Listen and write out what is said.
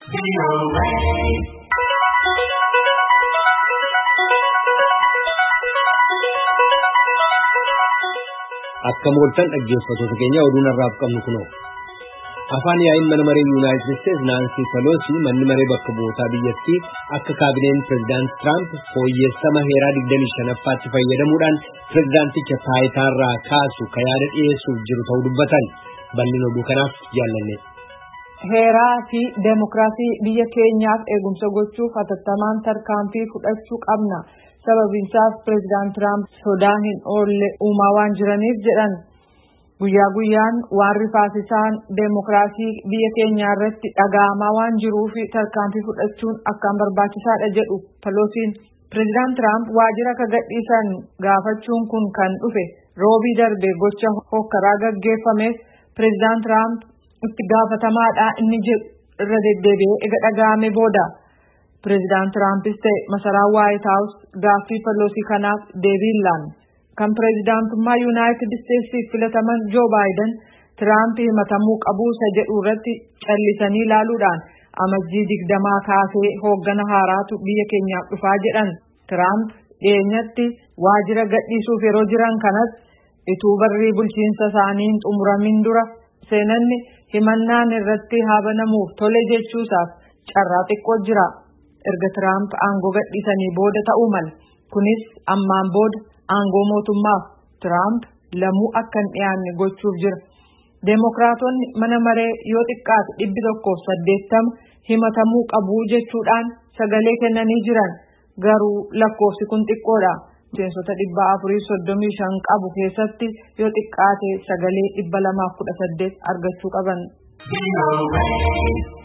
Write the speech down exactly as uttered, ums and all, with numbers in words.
Akka mooltan dhaggeeffattoota keenya oduun irraaf qabnu kunoo. Afaan yaa'iin mana maree Yuunaayitid Isteetsi Naansi Peloosi manni maree bakka bu'ootaa biyyattii akka kaabineen pireezidaant Tiraamp fooyyessama heeraa digdamii shanaffaatti fayyadamuudhaan pireezidaanticha taayitaarraa kaasu ka yaada dhiyeessuuf jiru ta'uu dubbatan. Bal'ina oduu kanaaf jaallanne. Heeraa fi deemokiraasii biyya keenyaaf eegumsa gochuuf hatattamaan tarkaanfii fudhachuu qabna. Sababiinsaas pireezidaant Tiraamp sodaa hin oolle uumaa waan jiraniif jedhan. Guyyaa guyyaan waan rifaasisaan deemokiraasii biyya keenyaa irratti dhaga'amaa waan jiruuf tarkaanfii fudhachuun akkaan barbaachisaadha jedhu Peloosiin. Pireezidaant Tiraamp waajjira akka gadhiisan gaafachuun kun kan dhufe roobii darbe gocha hokkaraa gaggeeffameef pireezidaant Tiraamp itti gaafatamaadha inni jedhu irra deddeebi'ee ega dhaga'ame booda. Pireezidaant Tiraampis ta'e masaraan Waayit Haawus gaaffii Peloosii kanaaf deebii hin laanne. Kan pireezidaantummaa Yuunaayitid Isteetsiif filataman Joo Baayiden Tiraamp himatamuu qabu isa jedhu irratti callisanii ilaaluudhaan amajjii digdamaa kaasee hooggana haaraatu biyya keenyaaf dhufaa jedhan. Tiraamp dhiyeenyatti waajjira gadhiisuuf yeroo jiran kanas ituu barrii bulchiinsa isaaniin xumuramin dura seenanni himannaan irratti haa banamuuf tole jechuusaaf carraa xiqqoo jira. Erga Tiraamp aangoo gadhiisanii booda ta'uu mala. Kunis ammaan booda aangoo mootummaaf Tiraamp lamuu akka hin dhiyaanne gochuuf jira. Deemokiraatonni mana maree yoo xiqqaate dhibbi tokkoof saddeettama himatamuu qabu jechuudhaan sagalee kennanii jiran. Garuu lakkoofsi kun xiqqoodha. Miseensota dhibba afurii soddomii shan qabu keessatti yoo xiqqaate sagalee dhibba lamaaf kudha saddeet argachuu qaban.